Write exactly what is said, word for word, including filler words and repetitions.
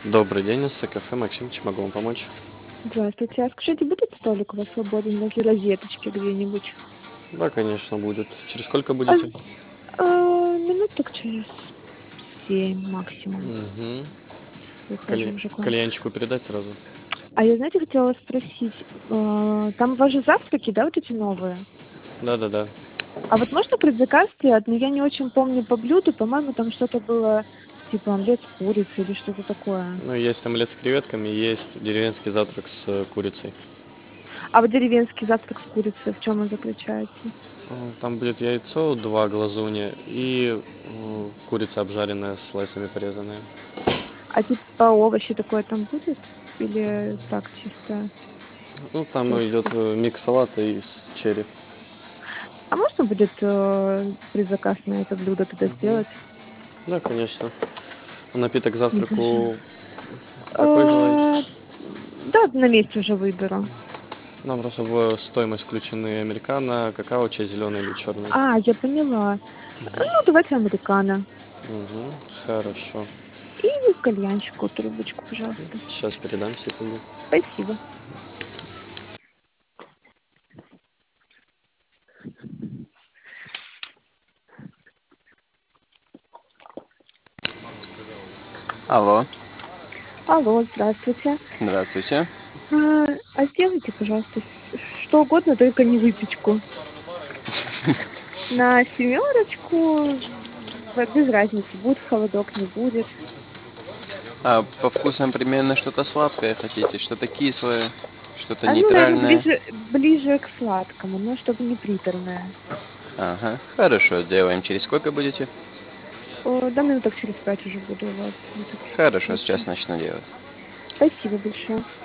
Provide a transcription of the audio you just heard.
Добрый день, это кафе Максим, чем могу вам помочь? Здравствуйте. А скажите, будет столик у вас свободен возле розеточки где-нибудь? Да, конечно, будет. Через сколько А, будете? а, минут так через семь максимум. Угу. Выхожу Калья... уже к вам. Кальянчику передать сразу? А я, знаете, хотела вас спросить, а, там у вас же завтраки, да, вот эти новые? Да-да-да. А вот можно предзаказ сделать? Но я не очень помню по блюду, по-моему, там что-то было типа омлет с курицей или что-то такое. Ну, есть омлет с креветками, есть деревенский завтрак с э, курицей. А вот деревенский завтрак с курицей, в чем он заключается? Э, Там будет яйцо, два глазуни и э, курица обжаренная с слайсами порезанная. А типа овощи такое там будет? Или так чисто Ну, там идет просто? э, микс салата из черри. А можно будет э, предзаказ на это блюдо туда Мгм. сделать? Да, конечно. Напиток к Небольшой. завтраку какой желаете? Э, Да, на месте уже выберу. Нам просто в стоимость включены американо, какао, чай зеленый или черный. А, я поняла. Ну, давайте американо. Угу, хорошо. И кальянчику трубочку, пожалуйста. Сейчас передам секунду. Спасибо. Алло, Алло, здравствуйте. здравствуйте. А, а сделайте, пожалуйста, с- что угодно, только не выпечку. На семерочку, м, без разницы, будет холодок, не будет. А по вкусам примерно что-то сладкое хотите? Что-то кислое? Что-то А ну, наверное, нейтральное? ближе, ближе к сладкому, но чтобы не приторное. Ага, хорошо, сделаем. Через сколько будете? О, да, минуток через пять уже буду у вас. Минуток через Хорошо, пять. сейчас начну делать. Спасибо большое.